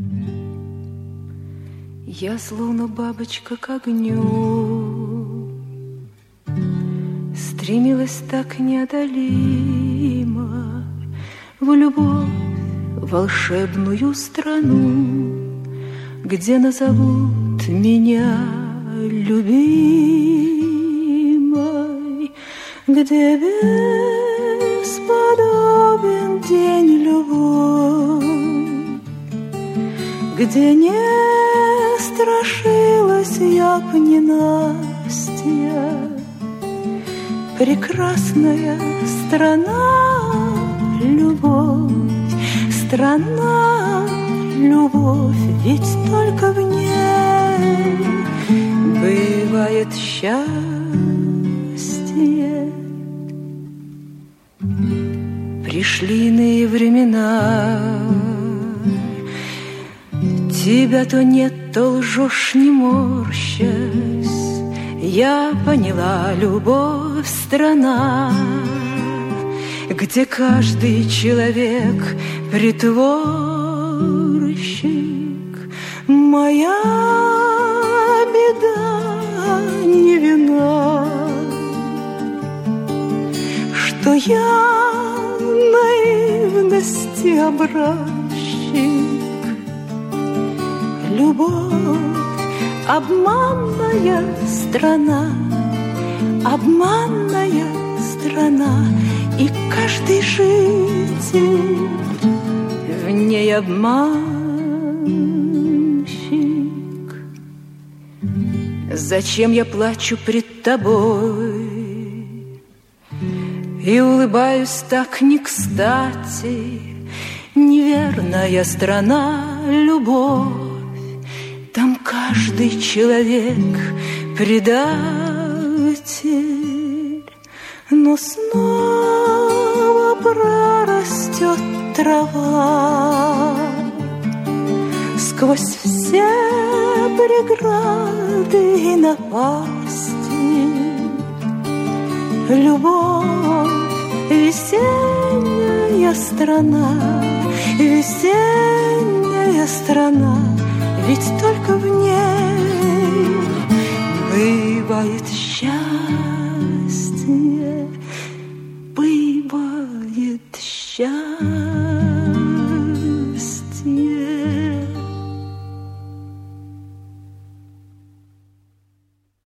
Я словно бабочка к огню, стремилась так неодолимо в любовь, волшебную страну, где назовут меня любимой, где бесподобен день любой, где не страшилась я б ненастья. Прекрасная страна, любовь, страна, любовь, ведь только в ней бывает счастье. Пришли иные времена, тебя то нет, то лжешь, не морщась. Я поняла, любовь — страна, где каждый человек притворщик. Моя беда не вина, что я наивности образчик. Любовь — обманная страна, обманная страна, и каждый житель в ней обманщик. Зачем я плачу пред тобой и улыбаюсь так не кстати? Неверная страна, любовь, там каждый человек предатель. Но снова прорастет трава сквозь все преграды и напасти. Любовь — весенняя страна, весенняя страна, ведь только в ней бывает счастье, бывает счастье.